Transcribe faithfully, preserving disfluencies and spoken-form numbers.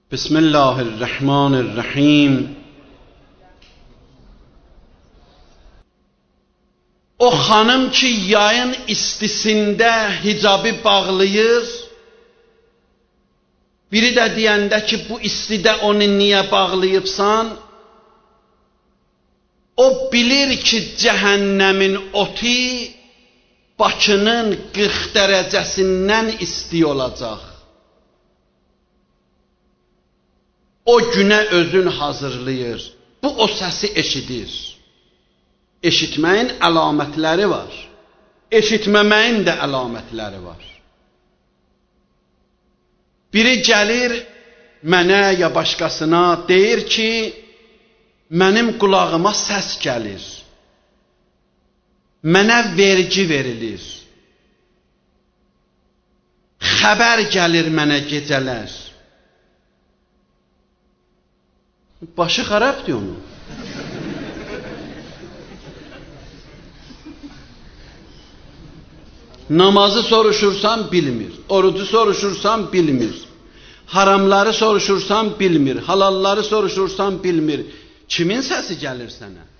Bismillahirrahmanirrahim. O xanım ki yayın istisində hicabı bağlayır, biri də deyəndə ki bu istidə onu niyə bağlayıbsan, o bilir ki cəhənnəmin oti Bakının qırx dərəcəsindən isti olacaq. O günə özün hazırlayır. Bu o səsi eşidir. Eşitməyin əlamətləri var. Eşitməməyin də əlamətləri var. Biri gəlir mənə ya başqasına deyir ki, mənim qulağıma səs gəlir. Mənə vergi verilir. Xəbər gəlir mənə gecələr. Başı xarabdır onun. Namazı soruşursan bilmir. Orucu soruşursan bilmir. Haramları soruşursan bilmir. Halalları soruşursan bilmir. Kimin səsi gəlir sənə?